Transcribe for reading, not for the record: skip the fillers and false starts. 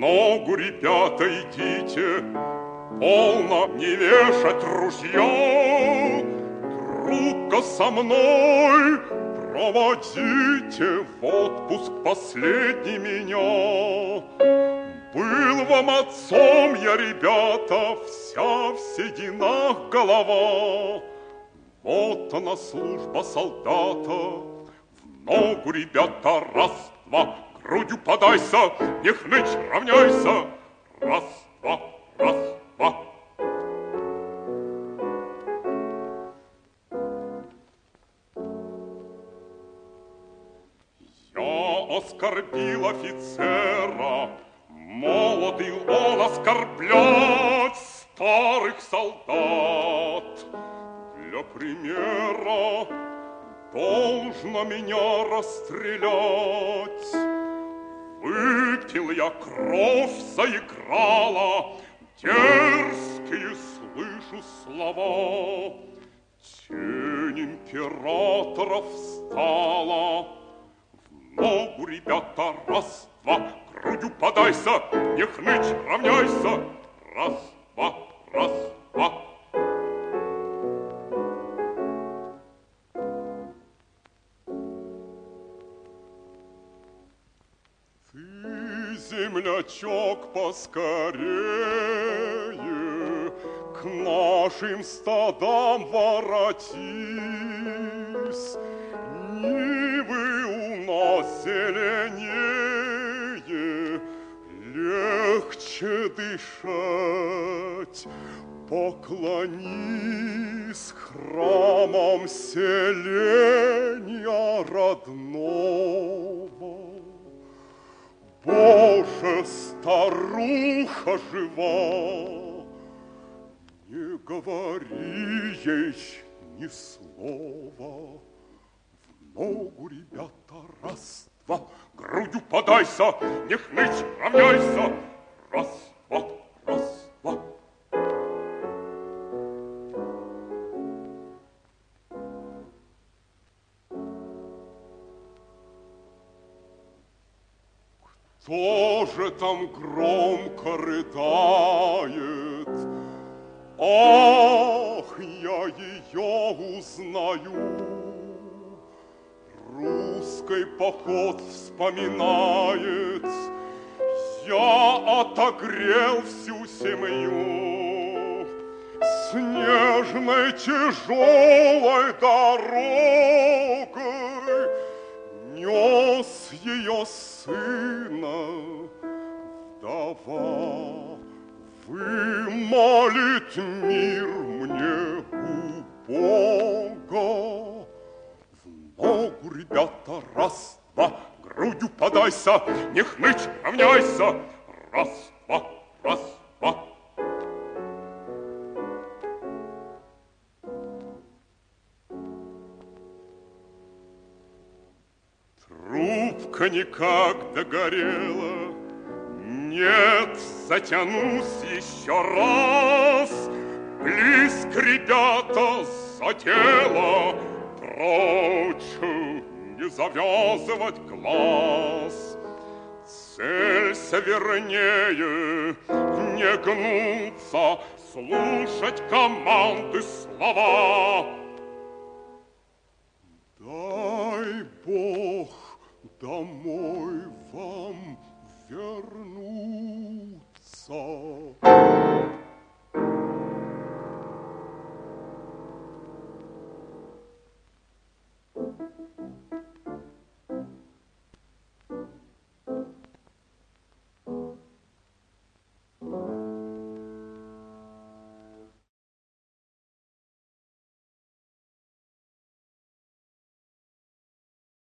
ногу, ребята, идите, полно не вешать ружье. Трубка со мной, проводите в отпуск последний меня. Был вам отцом я, ребята, вся в сединах голова. Вот она, служба солдата. В ногу, ребята, раз, два, грудью подайся, не хнычь, равняйся. Раз, два, раз, два. Я оскорбил офицера, молодый он оскорблять старых солдат. Для примера должно меня расстрелять. Выпил я, кровь заиграла, дерзкие слышу слова. Тень императора встала. В ногу, ребята, раз, два, грудью подайся, не хнычь, равняйся. Раз, два, раз, два. Ты, землячок, поскорее к нашим стадам воротись. Нивы у нас зеленее, легче дышать. Поклонись храмам селения родного. Боже, старуха жива, не говори ей ни слова. В ногу, ребята, раз, два, грудью подайся, не хнычь, равняйся. Раз, два, раз, два. Кто же там громко рыдает? Ах, я ее узнаю. Русский поход вспоминает. Я отогрел всю семью. Снежной тяжелой дорогой нес ее сына вдова. Вымолит мир мне у Бога. В ногу, ребята, раз, два, грудью подайся, не хнычь, равняйся. Раз, два, раз, два. Трубка никак догорела. Нет, затянусь еще раз. Близко, ребята, за дело. Прочь, не завязывать глаз. Целься вернее, не гнуться, слушать команды слова. Дай Бог домой.